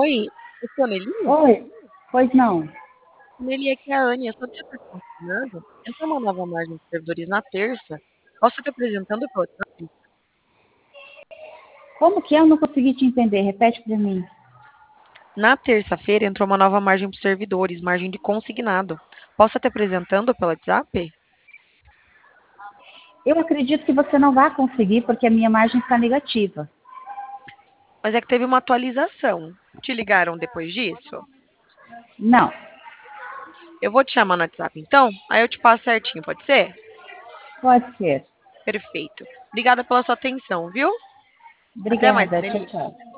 Oi, eu sou a Nelly? Oi, pois não. Nelly, aqui é a Anne. Eu só que você está confirmando. Entrou uma nova margem de servidores na terça. Posso te apresentando pelo WhatsApp? Como que é? Eu não consegui te entender. Repete para mim. Na terça-feira entrou uma nova margem de servidores, margem de consignado. Posso te apresentando pelo WhatsApp? Eu acredito que você não vai conseguir porque a minha margem está negativa. Mas é que teve uma atualização. Te ligaram depois disso? Não, Eu vou te chamar no WhatsApp então, aí eu te passo certinho, pode ser? pode ser. Perfeito. Obrigada pela sua atenção, viu? Até mais, Obrigada. Tchau, Nelly. tchau.